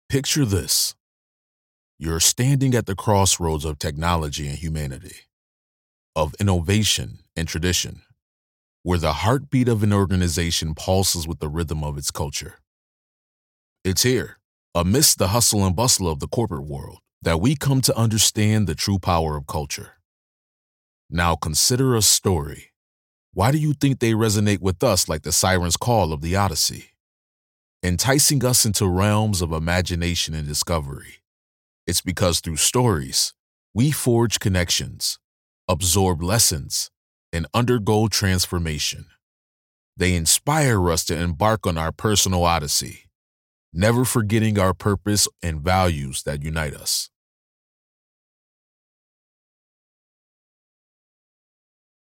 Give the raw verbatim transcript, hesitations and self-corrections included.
Picture this. You're standing at the crossroads of technology and humanity, of innovation and tradition, where the heartbeat of an organization pulses with the rhythm of its culture. It's here, amidst the hustle and bustle of the corporate world, that we come to understand the true power of culture. Now consider a story. Why do you think they resonate with us like the siren's call of the Odyssey? Enticing us into realms of imagination and discovery. It's because through stories, we forge connections, absorb lessons, and undergo transformation. They inspire us to embark on our personal odyssey, never forgetting our purpose and values that unite us.